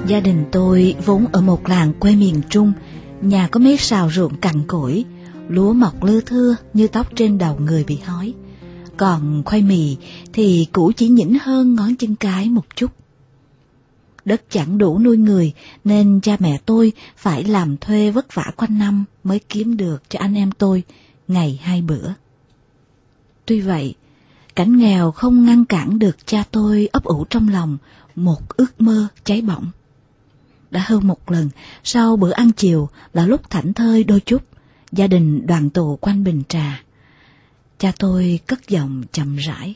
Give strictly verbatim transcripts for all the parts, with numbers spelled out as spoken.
Gia đình tôi vốn ở một làng quê miền Trung, nhà có mấy sào ruộng cằn cỗi, lúa mọc lưa thưa như tóc trên đầu người bị hói. Còn khoai mì thì củ chỉ nhỉnh hơn ngón chân cái một chút. Đất chẳng đủ nuôi người nên cha mẹ tôi phải làm thuê vất vả quanh năm mới kiếm được cho anh em tôi ngày hai bữa. Tuy vậy, cảnh nghèo không ngăn cản được cha tôi ấp ủ trong lòng một ước mơ cháy bỏng. Đã hơn một lần, sau bữa ăn chiều là lúc thảnh thơi đôi chút, gia đình đoàn tụ quanh bình trà. Cha tôi cất giọng chậm rãi.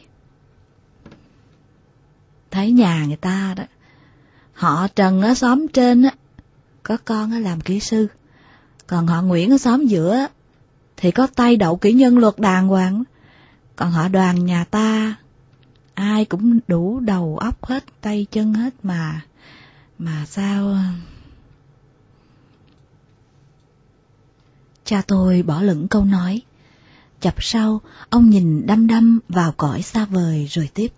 Thấy nhà người ta đó, họ Trần ở xóm trên á, có con á làm kỹ sư, còn họ Nguyễn ở xóm giữa á, thì có tay đậu kỹ nhân luật đàng hoàng. Còn họ Đoàn nhà ta, ai cũng đủ đầu óc hết, tay chân hết mà, mà sao... Cha tôi bỏ lửng câu nói. Chập sau, ông nhìn đăm đăm vào cõi xa vời rồi tiếp.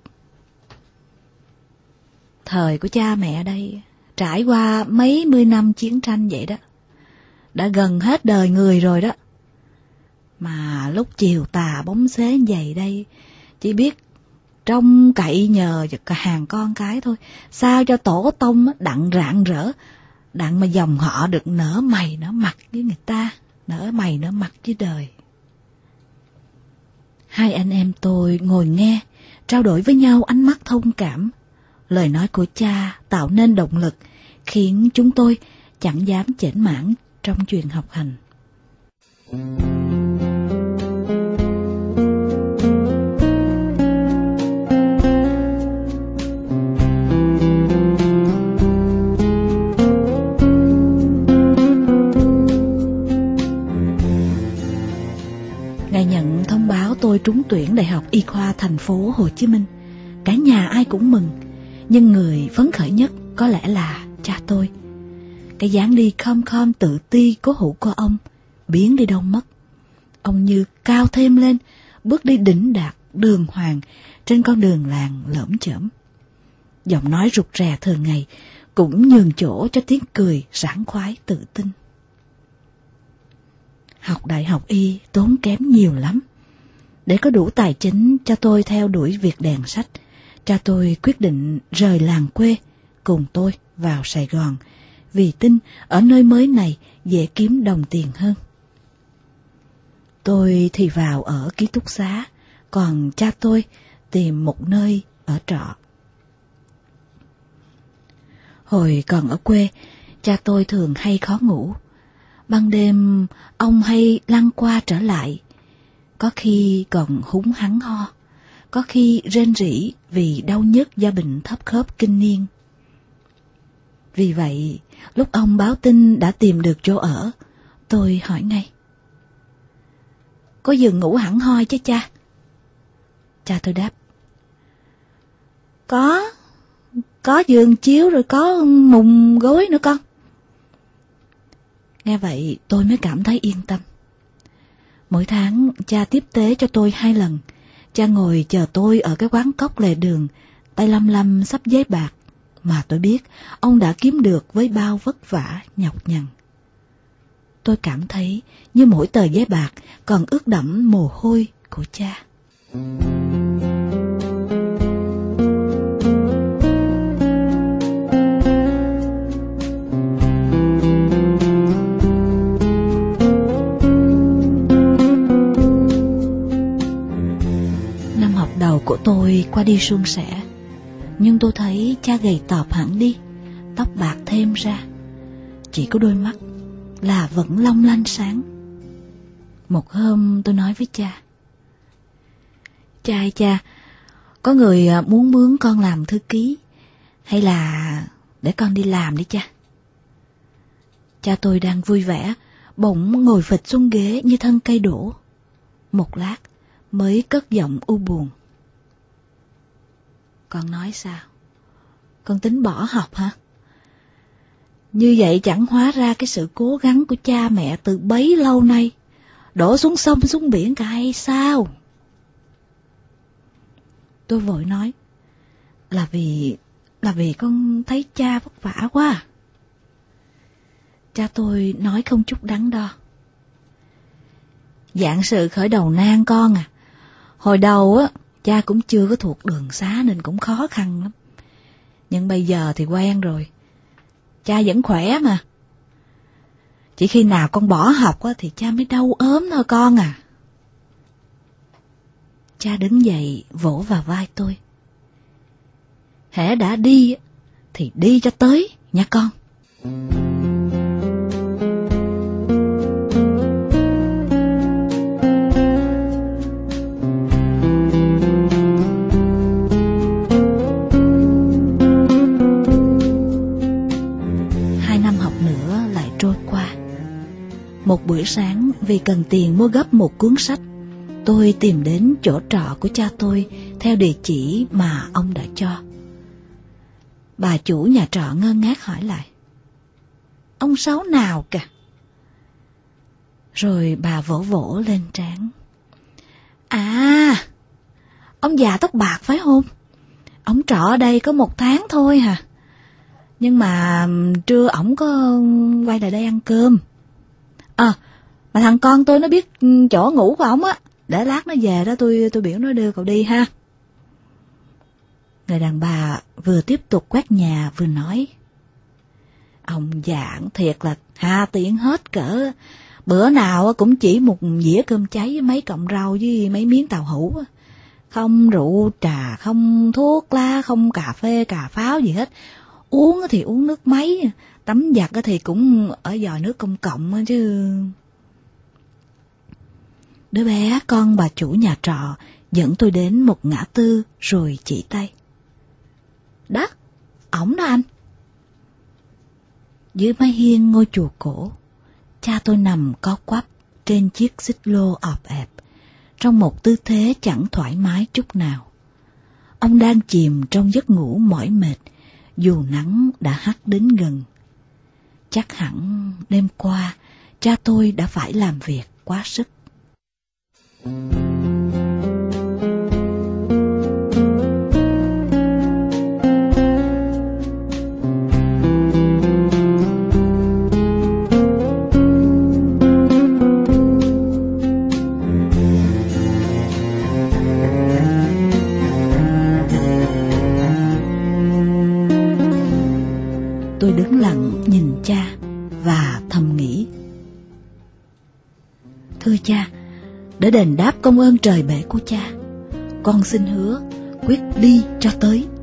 Thời của cha mẹ đây, trải qua mấy mươi năm chiến tranh vậy đó, đã gần hết đời người rồi đó. Mà lúc chiều tà bóng xế vậy đây, chỉ biết trông cậy nhờ cả hàng con cái thôi, sao cho tổ tông đặng rạng rỡ, đặng mà dòng họ được nở mày nở mặt với người ta, nở mày nở mặt với đời. Hai anh em tôi ngồi nghe, trao đổi với nhau ánh mắt thông cảm. Lời nói của cha tạo nên động lực, khiến chúng tôi chẳng dám chểnh mảng trong chuyện học hành. Ngày nhận thông báo tôi trúng tuyển Đại học Y khoa thành phố Hồ Chí Minh, cả nhà ai cũng mừng, nhưng người phấn khởi nhất có lẽ là cha tôi. Cái dáng đi khom khom tự ti cố hữu của ông biến đi đâu mất. Ông như cao thêm lên, bước đi đỉnh đạt đường hoàng trên con đường làng lởm chởm. Giọng nói rụt rè thường ngày cũng nhường chỗ cho tiếng cười sảng khoái tự tin. Học đại học y tốn kém nhiều lắm. Để có đủ tài chính cho tôi theo đuổi việc đèn sách, cha tôi quyết định rời làng quê cùng tôi vào Sài Gòn, vì tin ở nơi mới này dễ kiếm đồng tiền hơn. Tôi thì vào ở ký túc xá, còn cha tôi tìm một nơi ở trọ. Hồi còn ở quê, cha tôi thường hay khó ngủ. Ban đêm ông hay lăn qua trở lại, có khi còn húng hắng ho, có khi rên rỉ vì đau nhức do bệnh thấp khớp kinh niên. Vì vậy, lúc ông báo tin đã tìm được chỗ ở, tôi hỏi ngay. Có giường ngủ hẳn hoi chứ cha? Cha tôi đáp. Có, có giường chiếu rồi có mùng gối nữa con. Nghe vậy tôi mới cảm thấy yên tâm. Mỗi tháng cha tiếp tế cho tôi hai lần. Cha ngồi chờ tôi ở cái quán cóc lề đường, tay lăm lăm xấp giấy bạc mà tôi biết ông đã kiếm được với bao vất vả nhọc nhằn. Tôi cảm thấy như mỗi tờ giấy bạc còn ướt đẫm mồ hôi của cha. Năm học đầu của tôi qua đi suôn sẻ, nhưng tôi thấy cha gầy tọp hẳn đi, tóc bạc thêm ra, chỉ có đôi mắt là vẫn long lanh sáng. Một hôm tôi nói với cha. Cha ơi cha, có người muốn mướn con làm thư ký, hay là để con đi làm đi cha. Cha tôi đang vui vẻ, bỗng ngồi phịch xuống ghế như thân cây đổ. Một lát mới cất giọng u buồn. Con nói sao? Con tính bỏ học hả? Như vậy chẳng hóa ra cái sự cố gắng của cha mẹ từ bấy lâu nay đổ xuống sông xuống biển cả hay sao? Tôi vội nói. Là vì là vì con thấy cha vất vả quá. Cha tôi nói không chút đắn đo. Dạng sự khởi đầu nan con à. Hồi đầu á, cha cũng chưa có thuộc đường xá nên cũng khó khăn lắm. Nhưng bây giờ thì quen rồi. Cha vẫn khỏe mà. Chỉ khi nào con bỏ học á, thì cha mới đau ốm thôi con à. Cha đứng dậy vỗ vào vai tôi. Hễ đã đi thì đi cho tới nha con. Hai năm học nữa lại trôi qua. Một buổi sáng vì cần tiền mua gấp một cuốn sách, tôi tìm đến chỗ trọ của cha tôi theo địa chỉ mà ông đã cho. Bà chủ nhà trọ ngơ ngác hỏi lại. Ông Sáu nào kìa? Rồi bà vỗ vỗ lên trán. À, ông già tóc bạc phải không? Ông trọ ở đây có một tháng thôi hả? Nhưng mà trưa ổng có quay lại đây ăn cơm. À, mà thằng con tôi nó biết chỗ ngủ của ổng á. Để lát nó về đó tôi tôi biểu nó đưa cậu đi ha. Người đàn bà vừa tiếp tục quét nhà vừa nói. Ông dạng thiệt là hà tiện hết cỡ. Bữa nào cũng chỉ một dĩa cơm cháy với mấy cọng rau với mấy miếng tàu hũ. Không rượu trà, không thuốc lá, không cà phê, cà pháo gì hết. Uống thì uống nước máy, tắm giặt thì cũng ở vòi nước công cộng chứ. Đứa bé con bà chủ nhà trọ dẫn tôi đến một ngã tư rồi chỉ tay. Đó, ổng đó anh. Dưới mái hiên ngôi chùa cổ, cha tôi nằm co quắp trên chiếc xích lô ọp ẹp, trong một tư thế chẳng thoải mái chút nào. Ông đang chìm trong giấc ngủ mỏi mệt, dù nắng đã hắt đến gần. Chắc hẳn đêm qua, cha tôi đã phải làm việc quá sức. Tôi đứng lặng nhìn cha và thầm nghĩ. Thưa cha, để đền đáp công ơn trời bể của cha, con xin hứa quyết đi cho tới